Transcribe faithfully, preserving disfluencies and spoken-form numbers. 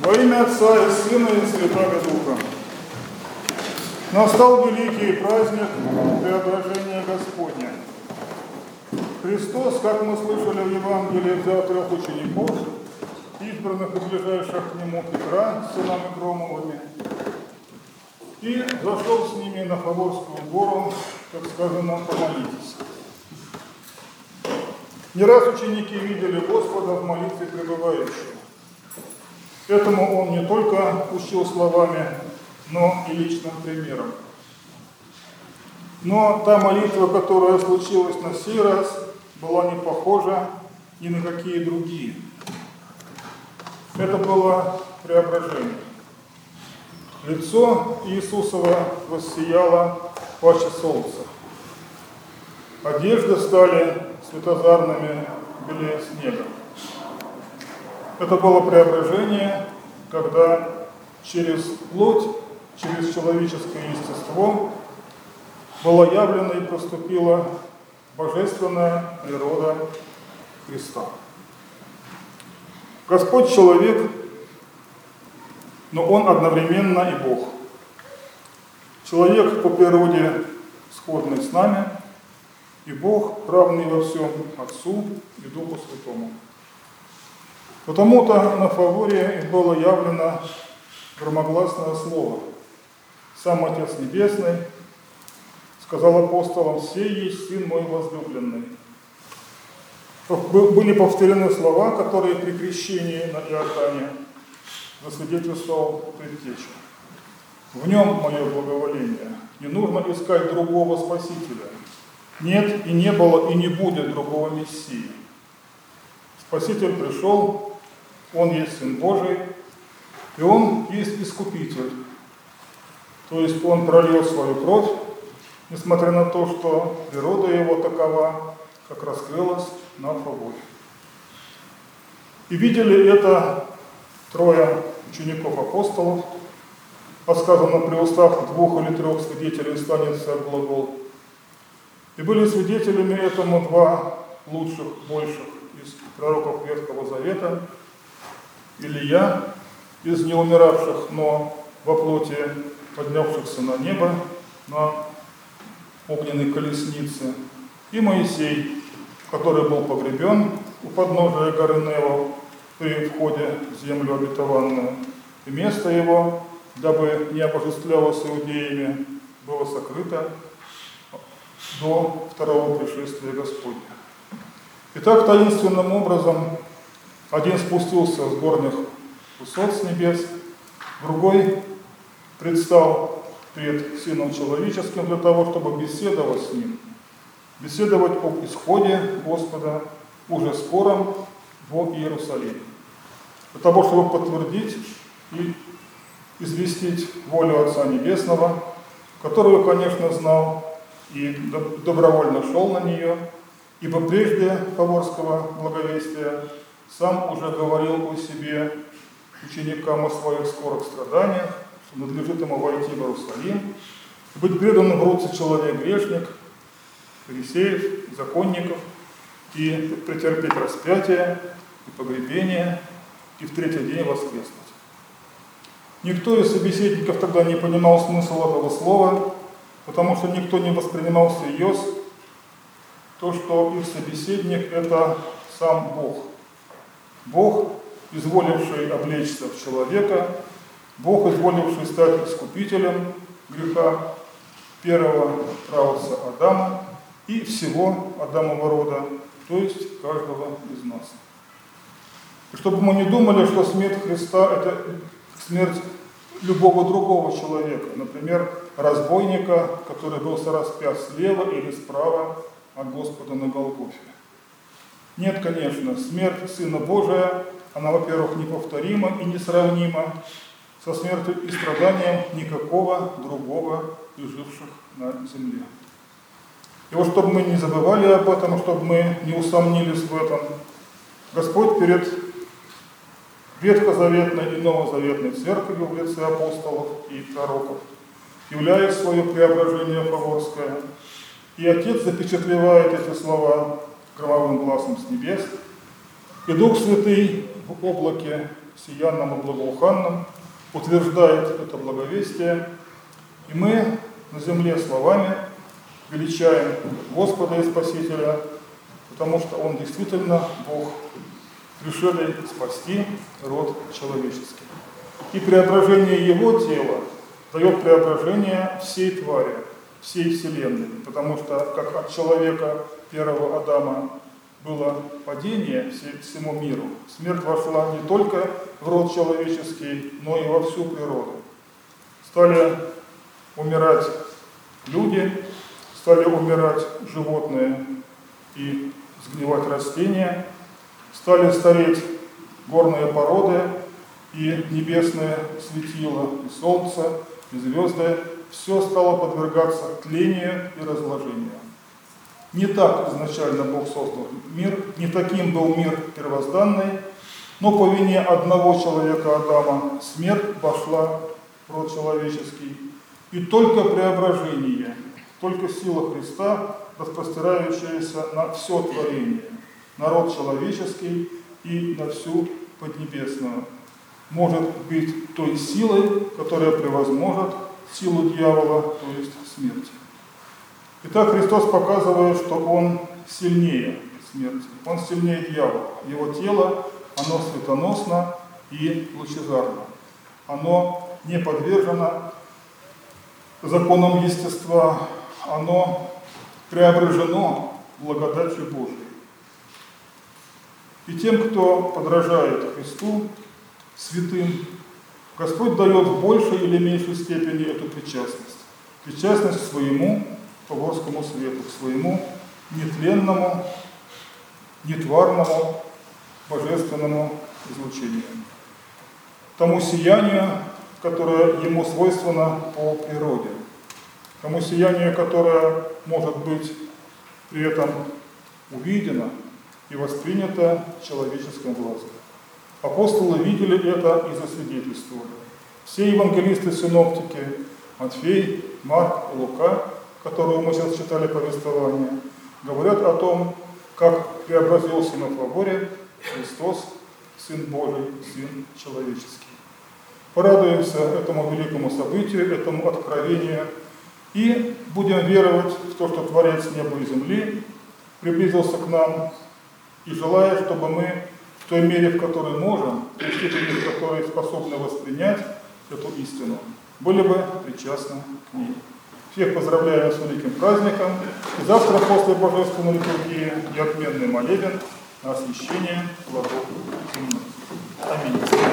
Во имя Отца и Сына и Святаго Духа. Настал великий праздник Преображения Господня. Христос, как мы слышали в Евангелии, взял трех учеников, избранных и ближайших к Нему Петра с сынами Громовыми, и зашел с ними на Фаворскую гору, как сказано, помолитесь. Не раз ученики видели Господа в молитве пребывающего. Этому он не только учил словами, но и личным примером. Но та молитва, которая случилась на сей раз, была не похожа ни на какие другие. Это было преображение. Лицо Иисусова воссияло паче солнца. Одежды стали светозарными белее снега. Это было преображение, когда через плоть, через человеческое естество была явлена и проступила божественная природа Христа. Господь человек, но Он одновременно и Бог. Человек по природе сходный с нами, и Бог, равный во всем Отцу и Духу Святому. Потому-то на Фаворе и было явлено громогласное слово. Сам Отец Небесный сказал апостолам: «Сей есть Сын мой возлюбленный». Были повторены слова, которые при крещении на Иордане засвидетельствовал Предтеча. В нем мое благоволение. Не нужно искать другого Спасителя. Нет и не было и не будет другого Мессии. Спаситель пришел, Он есть Сын Божий, и Он есть Искупитель. То есть Он пролил свою кровь, несмотря на то, что природа Его такова, как раскрылась на Фаворе. И видели это трое учеников-апостолов, а сказано, при устах двух или трех свидетелей станется глагол. И были свидетелями этому два лучших, больших из пророков Ветхого Завета, Илия, из неумиравших, но во плоти поднявшихся на небо, на огненной колеснице, и Моисей, который был погребен у подножия горы Нево при входе в землю обетованную, и место его, дабы не обожествлялось иудеями, было сокрыто до второго пришествия Господня. Итак, таинственным образом один спустился с горних высот с небес, другой предстал пред Сыном Человеческим для того, чтобы беседовать с Ним, беседовать об исходе Господа уже скором в Иерусалиме, для того, чтобы подтвердить и известить волю Отца Небесного, которую, конечно, знал и добровольно шел на нее, ибо прежде Фаворского благовестия сам уже говорил о себе ученикам о своих скорых страданиях, что надлежит ему войти в Иерусалим, быть преданным в руце человек-грешник, фарисеев, законников, и претерпеть распятие и погребение, и в третий день воскреснуть. Никто из собеседников тогда не понимал смысл этого слова, потому что никто не воспринимал всерьез то, что их собеседник – это сам Бог. Бог, изволивший облечься в человека, Бог, изволивший стать искупителем греха первого праотца Адама и всего Адамова рода, то есть каждого из нас. И чтобы мы не думали, что смерть Христа – это смерть любого другого человека, например, разбойника, который был распят слева или справа от Господа на Голгофе. Нет, конечно, смерть Сына Божия, она, во-первых, неповторима и несравнима со смертью и страданием никакого другого из живших на земле. И вот, чтобы мы не забывали об этом, чтобы мы не усомнились в этом, Господь перед ветхозаветной и новозаветной церковью в лице апостолов и пророков являет свое преображение Фаворское, и Отец запечатлевает эти слова громовым гласом с небес, и Дух Святый в облаке сиянным и благоуханным, утверждает это благовестие, и мы на земле словами величаем Господа и Спасителя, потому что Он действительно Бог, пришедший спасти род человеческий. И преображение Его тела дает преображение всей твари, всей Вселенной, потому что как от человека первого Адама было падение всему миру, смерть вошла не только в род человеческий, но и во всю природу. Стали умирать люди, стали умирать животные и сгнивать растения, стали стареть горные породы и небесные светила, и солнце, и звезды. Все стало подвергаться тлению и разложению. Не так изначально Бог создал мир, не таким был мир первозданный, но по вине одного человека Адама смерть вошла в род человеческий. И только преображение, только сила Христа, распростирающаяся на все творение, на род человеческий и на всю поднебесную, может быть той силой, которая превозможет силу дьявола, то есть смерти. Итак, Христос показывает, что Он сильнее смерти, Он сильнее дьявола. Его тело, оно светоносно и лучезарно. Оно не подвержено законам естества, оно преображено благодатью Божией. И тем, кто подражает Христу, святым, Господь дает в большей или меньшей степени эту причастность. Причастность к своему Божескому свету, к своему нетленному, нетварному, божественному излучению. Тому сиянию, которое ему свойственно по природе. Тому сиянию, которое может быть при этом увидено и воспринято человеческим глазом. Апостолы видели это и засвидетельствовали. Все евангелисты-синоптики, Матфей, Марк и Лука, которого мы сейчас читали повествование, говорят о том, как преобразился на Фаворе Христос, Сын Божий, Сын человеческий. Порадуемся этому великому событию, этому откровению и будем веровать в то, что Творец неба и земли приблизился к нам, и желая, чтобы мы в той мере, в которой можем, в той степени, в которой способны воспринять эту истину, были бы причастны к ней. Всех поздравляю с великим праздником. И завтра после Божественной литургии неотменный молебен на освящение плодов земных. Аминь.